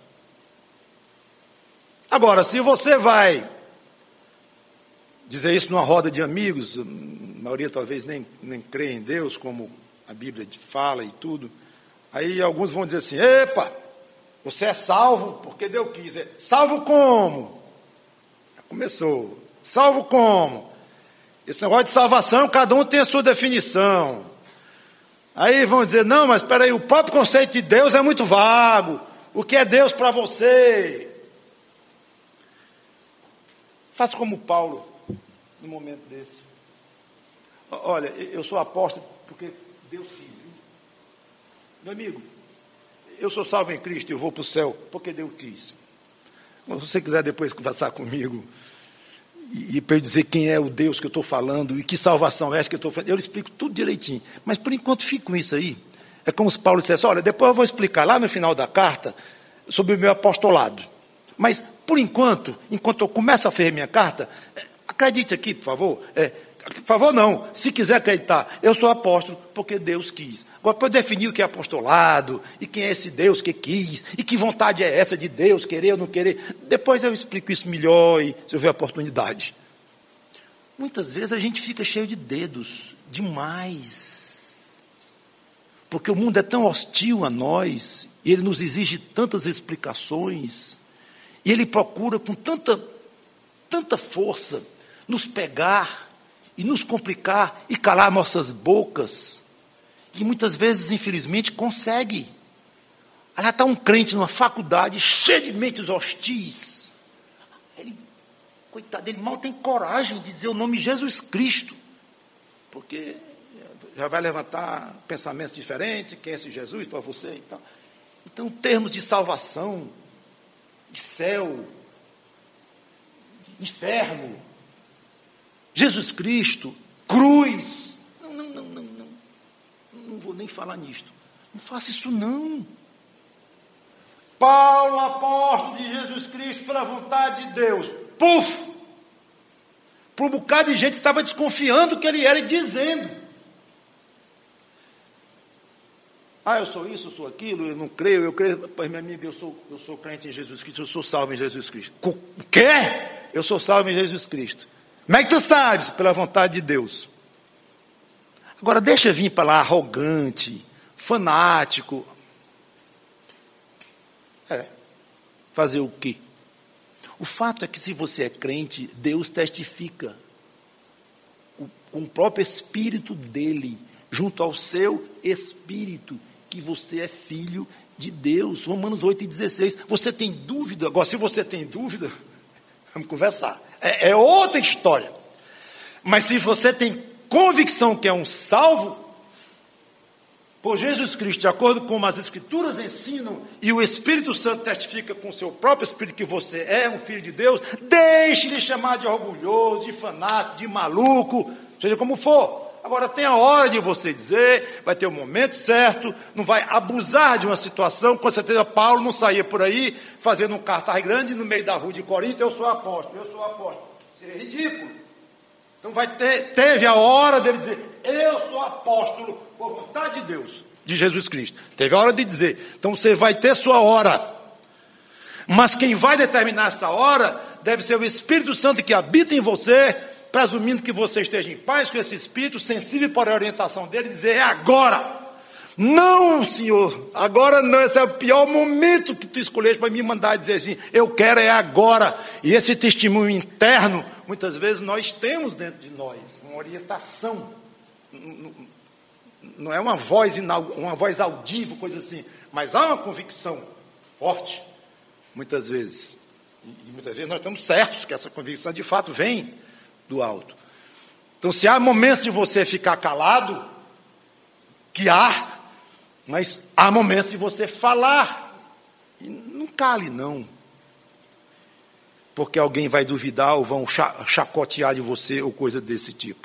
Agora, se você vai dizer isso numa roda de amigos, a maioria talvez nem crê em Deus, como a Bíblia fala e tudo, aí alguns vão dizer assim: epa, você é salvo porque Deus quis. Salvo como? Já começou. Salvo como? Esse negócio de salvação, cada um tem a sua definição. Aí vão dizer: não, mas espera aí, o próprio conceito de Deus é muito vago. O que é Deus para você? Faça como Paulo, num momento desse. Olha, eu sou apóstolo porque Deus quis. Meu amigo, eu sou salvo em Cristo e eu vou para o céu porque Deus quis. Se você quiser depois conversar comigo e para eu dizer quem é o Deus que eu estou falando e que salvação é essa que eu estou falando, eu explico tudo direitinho. Mas por enquanto fico com isso aí. É como se Paulo dissesse: olha, depois eu vou explicar lá no final da carta sobre o meu apostolado. Mas por enquanto eu começo a fazer minha carta, acredite aqui, por favor. Por favor, não. Se quiser acreditar, eu sou apóstolo porque Deus quis. Agora, para eu definir o que é apostolado, e quem é esse Deus que quis, e que vontade é essa de Deus, querer ou não querer, depois eu explico isso melhor, e se houver oportunidade. Muitas vezes a gente fica cheio de dedos, demais. Porque o mundo é tão hostil a nós, e ele nos exige tantas explicações, e ele procura com tanta força nos pegar, e nos complicar e calar nossas bocas, e muitas vezes, infelizmente, consegue. Aí lá está um crente numa faculdade, cheio de mentes hostis. Ele, coitado, ele mal tem coragem de dizer o nome Jesus Cristo, porque já vai levantar pensamentos diferentes, quem é esse Jesus para você e tal. Então, termos de salvação, de céu, de inferno, Jesus Cristo, cruz. Não vou nem falar nisto. Não faça isso não. Paulo, apóstolo de Jesus Cristo, pela vontade de Deus. Puf! Para um bocado de gente que estava desconfiando que ele era e dizendo. Eu sou isso, eu sou aquilo, eu não creio, eu creio. Pois, meu amigo, eu sou crente em Jesus Cristo, eu sou salvo em Jesus Cristo. O quê? Eu sou salvo em Jesus Cristo. Como é que tu sabes? Pela vontade de Deus. Agora, deixa vir para lá arrogante, fanático. Fazer o quê? O fato é que se você é crente, Deus testifica com o próprio Espírito dele, junto ao seu Espírito, que você é filho de Deus. Romanos 8,16. Você tem dúvida? Agora, se você tem dúvida, vamos conversar. É outra história. Mas se você tem convicção que é um salvo, por Jesus Cristo, de acordo com as Escrituras ensinam, e o Espírito Santo testifica com o seu próprio Espírito que você é um filho de Deus, deixe de chamar de orgulhoso, de fanático, de maluco, seja como for. Agora tem a hora de você dizer, vai ter o momento certo, não vai abusar de uma situação. Com certeza Paulo não saía por aí fazendo um cartaz grande no meio da rua de Corinto, eu sou apóstolo. Seria ridículo. Então teve a hora dele dizer, eu sou apóstolo por vontade de Deus, de Jesus Cristo. Teve a hora de dizer, então você vai ter sua hora. Mas quem vai determinar essa hora deve ser o Espírito Santo que habita em você, presumindo que você esteja em paz com esse Espírito, sensível para a orientação dele, e dizer, é agora. Não, Senhor, agora não, esse é o pior momento que tu escolheste para me mandar dizer assim, eu quero é agora. E esse testemunho interno, muitas vezes nós temos dentro de nós, uma orientação, não é uma voz audível, coisa assim, mas há uma convicção forte, muitas vezes. E muitas vezes nós estamos certos que essa convicção de fato vem do alto. Então, se há momentos de você ficar calado, que há, mas há momentos de você falar, e não cale não, porque alguém vai duvidar ou vão chacotear de você ou coisa desse tipo.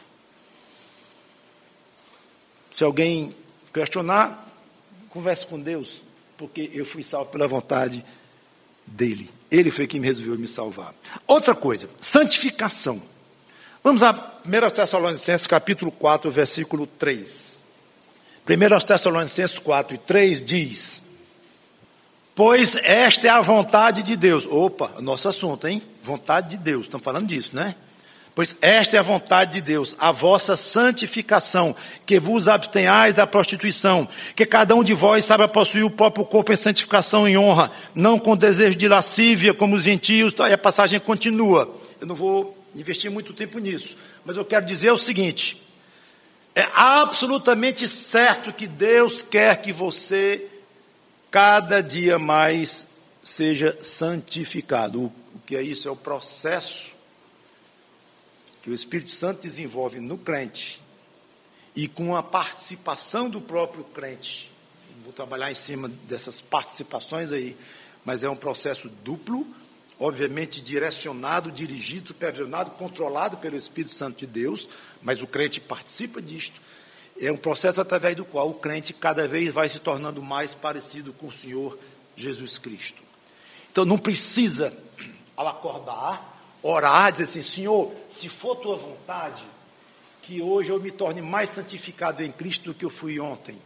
Se alguém questionar, converse com Deus, porque eu fui salvo pela vontade dele. Ele foi quem me resolveu me salvar. Outra coisa, santificação. Vamos a 1 Tessalonicenses capítulo 4, versículo 3. 1 Tessalonicenses 4 e 3 diz, pois esta é a vontade de Deus. Opa, nosso assunto, hein? Vontade de Deus, estamos falando disso, né? Pois esta é a vontade de Deus, a vossa santificação, que vos abstenhais da prostituição, que cada um de vós saiba possuir o próprio corpo em santificação e honra, não com desejo de lascívia, como os gentios. E a passagem continua. Eu não vou investir muito tempo nisso, mas eu quero dizer o seguinte, é absolutamente certo que Deus quer que você, cada dia mais, seja santificado. O que é isso? É o processo que o Espírito Santo desenvolve no crente e com a participação do próprio crente. Vou trabalhar em cima dessas participações aí, mas é um processo duplo, obviamente direcionado, dirigido, supervisionado, controlado pelo Espírito Santo de Deus, mas o crente participa disto. É um processo através do qual o crente cada vez vai se tornando mais parecido com o Senhor Jesus Cristo. Então não precisa, ao acordar, orar, dizer assim, Senhor, se for tua vontade, que hoje eu me torne mais santificado em Cristo do que eu fui ontem.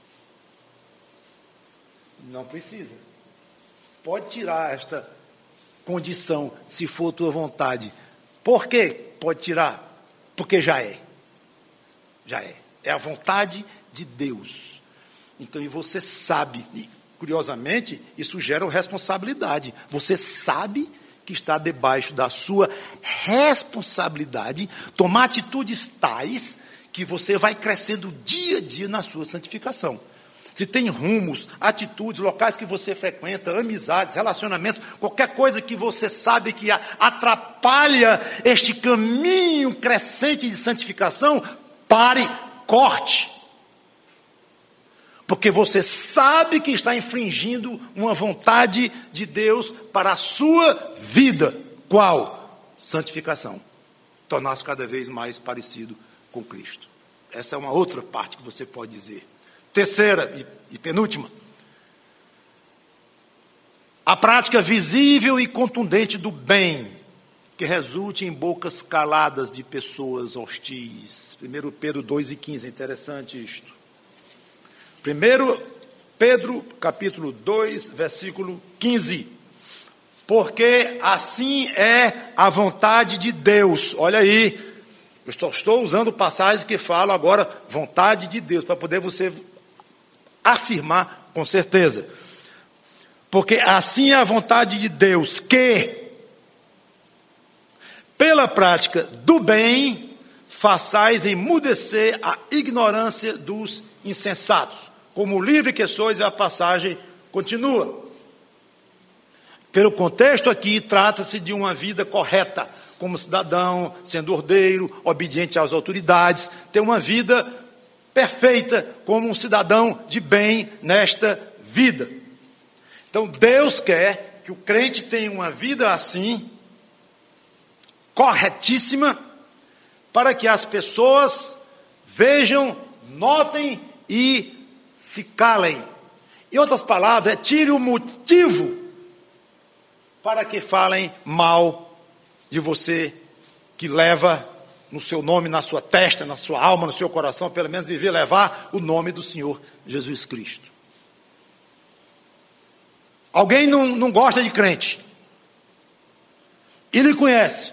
Não precisa. Pode tirar esta condição, se for tua vontade. Por quê? Pode tirar. Porque já é. Já é. É a vontade de Deus. Então, e você sabe, e curiosamente, isso gera responsabilidade. Você sabe que está debaixo da sua responsabilidade, tomar atitudes tais que você vai crescendo dia a dia na sua santificação. se tem rumos, atitudes, locais que você frequenta, amizades, relacionamentos, qualquer coisa que você sabe que atrapalha este caminho crescente de santificação, pare, corte. Porque você sabe que está infringindo uma vontade de Deus para a sua vida. Qual? Santificação. Tornar-se cada vez mais parecido com Cristo. Essa é uma outra parte que você pode dizer. Terceira e penúltima. A prática visível e contundente do bem, que resulte em bocas caladas de pessoas hostis. 1 Pedro 2,15, interessante isto. 1 Pedro, capítulo 2, versículo 15. Porque assim é a vontade de Deus. Olha aí, eu estou usando passagens que falam agora vontade de Deus, para poder você afirmar com certeza. Porque assim é a vontade de Deus, que, pela prática do bem, façais emudecer a ignorância dos insensatos. Como livre que sois, a passagem continua. Pelo contexto aqui, trata-se de uma vida correta, como cidadão, sendo ordeiro, obediente às autoridades, ter uma vida perfeita, como um cidadão de bem nesta vida. Então, Deus quer que o crente tenha uma vida assim, corretíssima, para que as pessoas vejam, notem e se calem. Em outras palavras, tire o motivo para que falem mal de você, que leva no seu nome, na sua testa, na sua alma, no seu coração, pelo menos devia levar o nome do Senhor Jesus Cristo. Alguém não gosta de crente, e lhe conhece,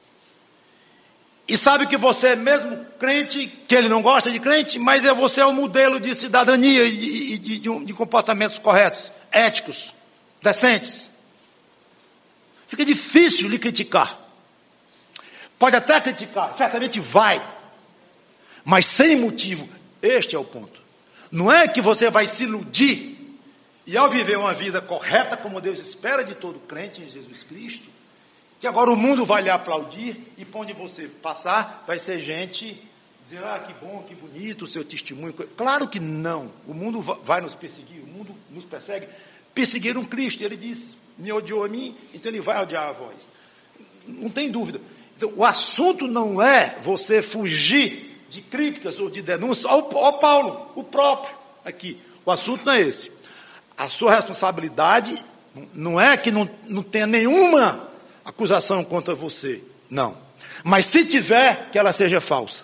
e sabe que você é mesmo crente, que ele não gosta de crente, mas você é um modelo de cidadania e de comportamentos corretos, éticos, decentes. Fica difícil lhe criticar. Pode até criticar, certamente vai, mas sem motivo. Este é o ponto. Não é que você vai se iludir e ao viver uma vida correta, como Deus espera de todo crente em Jesus Cristo, que agora o mundo vai lhe aplaudir e por onde você passar vai ser gente dizer, que bom, que bonito o seu testemunho. Claro que não. O mundo vai nos perseguir, o mundo nos persegue. Perseguiram Cristo, ele disse, me odiou a mim, então ele vai odiar a vós. Não tem dúvida. Então, o assunto não é você fugir de críticas ou de denúncias ao Paulo, o próprio aqui. O assunto não é esse. A sua responsabilidade não é que não tenha nenhuma acusação contra você, não. Mas se tiver, que ela seja falsa.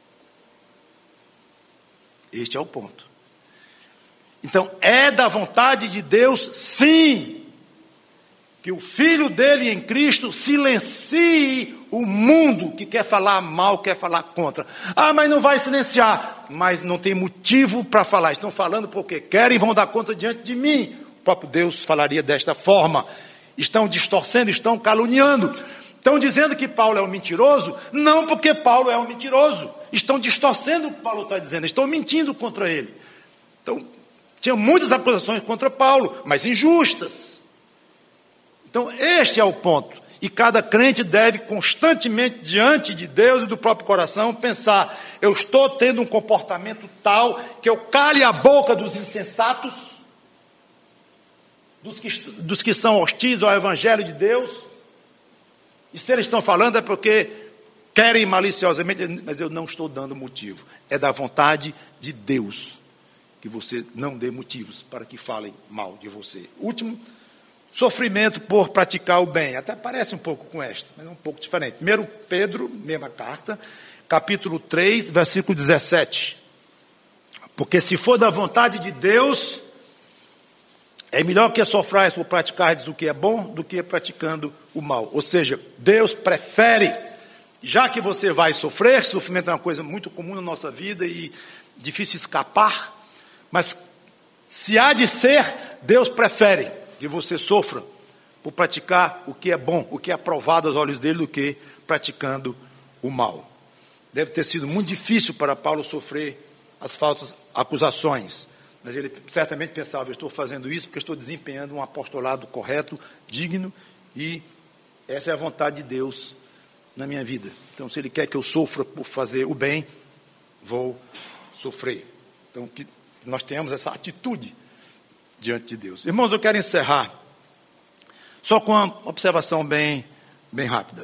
Este é o ponto. Então, é da vontade de Deus, sim, que o Filho dele em Cristo silencie o mundo que quer falar mal, quer falar contra. Mas não vai silenciar. Mas não tem motivo para falar. Estão falando porque querem e vão dar conta diante de mim. O próprio Deus falaria desta forma. Estão distorcendo, estão caluniando. Estão dizendo que Paulo é um mentiroso, não porque Paulo é um mentiroso. Estão distorcendo o que Paulo está dizendo, estão mentindo contra ele. Então, tinha muitas acusações contra Paulo, mas injustas. Então, este é o ponto. E cada crente deve constantemente, diante de Deus e do próprio coração, pensar, eu estou tendo um comportamento tal que eu cale a boca dos insensatos, dos que são hostis ao Evangelho de Deus. E se eles estão falando é porque querem maliciosamente, mas eu não estou dando motivo. É da vontade de Deus que você não dê motivos para que falem mal de você. Último, sofrimento por praticar o bem. Até parece um pouco com esta, mas é um pouco diferente. 1 Pedro, mesma carta, capítulo 3, versículo 17. Porque se for da vontade de Deus, é melhor que sofrais por praticardes o que é bom do que praticando o mal. Ou seja, Deus prefere, já que você vai sofrer, sofrimento é uma coisa muito comum na nossa vida e difícil escapar, mas se há de ser, Deus prefere que você sofra por praticar o que é bom, o que é aprovado aos olhos dele, do que praticando o mal. Deve ter sido muito difícil para Paulo sofrer as falsas acusações. Mas ele certamente pensava, eu estou fazendo isso porque estou desempenhando um apostolado correto, digno, e essa é a vontade de Deus na minha vida. Então, se Ele quer que eu sofra por fazer o bem, vou sofrer. Então, que nós tenhamos essa atitude diante de Deus. Irmãos, eu quero encerrar só com uma observação bem rápida.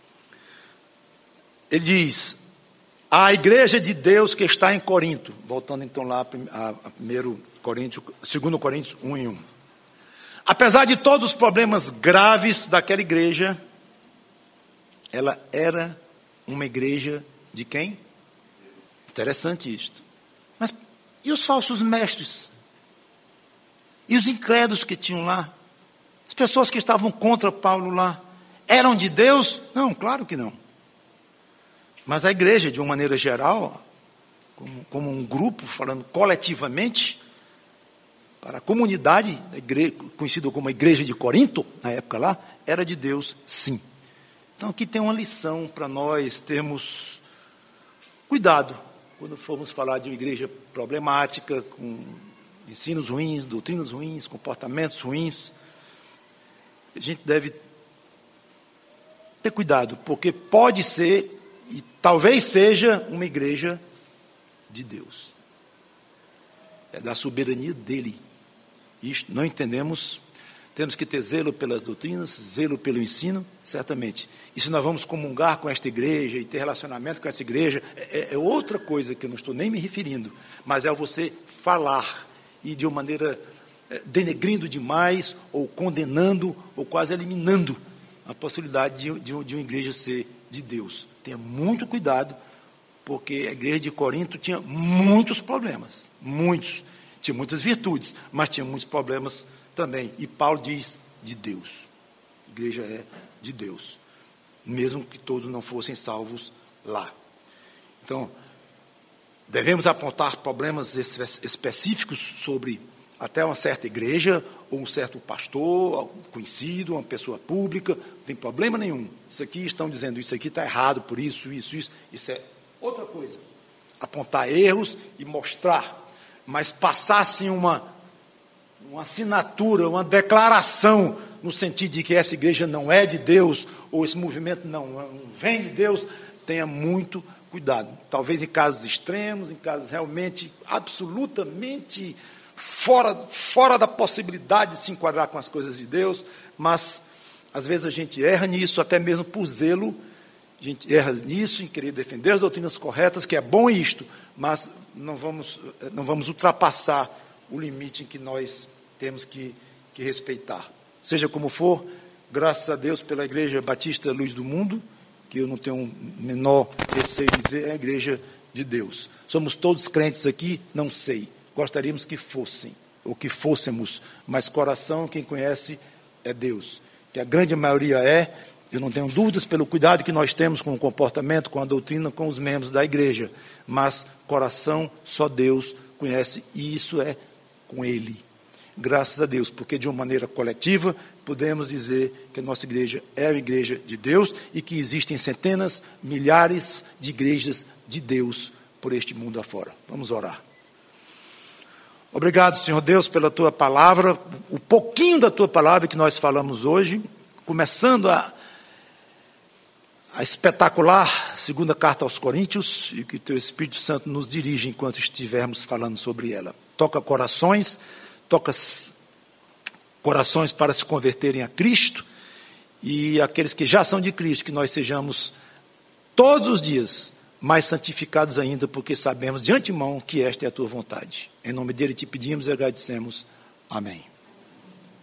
Ele diz, a igreja de Deus que está em Corinto, voltando então lá a 2 Coríntios 1:1. Apesar de todos os problemas graves daquela igreja, ela era uma igreja de quem? Interessante isto. Mas e os falsos mestres? E os incrédulos que tinham lá? As pessoas que estavam contra Paulo lá, eram de Deus? Não, claro que não. Mas a igreja, de uma maneira geral, como um grupo, falando coletivamente, para a comunidade, conhecida como a igreja de Corinto, na época lá, era de Deus, sim. Então aqui tem uma lição para nós termos cuidado, quando formos falar de uma igreja problemática, com ensinos ruins, doutrinas ruins, comportamentos ruins. A gente deve ter cuidado, porque pode ser, e talvez seja, uma igreja de Deus. É da soberania dele. Isto não entendemos. Temos que ter zelo pelas doutrinas, zelo pelo ensino, certamente. E se nós vamos comungar com esta igreja e ter relacionamento com essa igreja, é outra coisa que eu não estou nem me referindo, mas é você falar e de uma maneira denegrindo demais, ou condenando, ou quase eliminando a possibilidade de uma igreja ser de Deus. Tenha muito cuidado, porque a igreja de Corinto tinha muitos problemas, muitos. Tinha muitas virtudes, mas tinha muitos problemas também. E Paulo diz, de Deus. A igreja é de Deus. Mesmo que todos não fossem salvos lá. Então, devemos apontar problemas específicos sobre até uma certa igreja, ou um certo pastor, conhecido, uma pessoa pública. Não tem problema nenhum. Isso aqui estão dizendo, isso aqui está errado por isso. Isso é outra coisa. Apontar erros e mostrar. Mas passar assim uma assinatura, uma declaração, no sentido de que essa igreja não é de Deus, ou esse movimento não vem de Deus, tenha muito cuidado. Talvez em casos extremos, em casos realmente, absolutamente fora da possibilidade de se enquadrar com as coisas de Deus, mas às vezes a gente erra nisso, até mesmo por zelo. A gente erra nisso, em querer defender as doutrinas corretas, que é bom isto, mas não vamos ultrapassar o limite em que nós temos que respeitar. Seja como for, graças a Deus pela Igreja Batista Luz do Mundo, que eu não tenho um menor receio de dizer, é a Igreja de Deus. Somos todos crentes aqui? Não sei. Gostaríamos que fossem, ou que fôssemos, mas coração, quem conhece, é Deus. Que a grande maioria eu não tenho dúvidas pelo cuidado que nós temos com o comportamento, com a doutrina, com os membros da igreja. Mas coração só Deus conhece, e isso é com Ele. Graças a Deus, porque de uma maneira coletiva podemos dizer que a nossa igreja é a igreja de Deus e que existem centenas, milhares de igrejas de Deus por este mundo afora. Vamos orar. Obrigado, Senhor Deus, pela Tua palavra, o pouquinho da Tua palavra que nós falamos hoje, começando a espetacular segunda carta aos Coríntios, e que o Teu Espírito Santo nos dirige enquanto estivermos falando sobre ela. Toca corações para se converterem a Cristo, e aqueles que já são de Cristo, que nós sejamos todos os dias mais santificados ainda, porque sabemos de antemão que esta é a Tua vontade. Em nome dele te pedimos e agradecemos. Amém.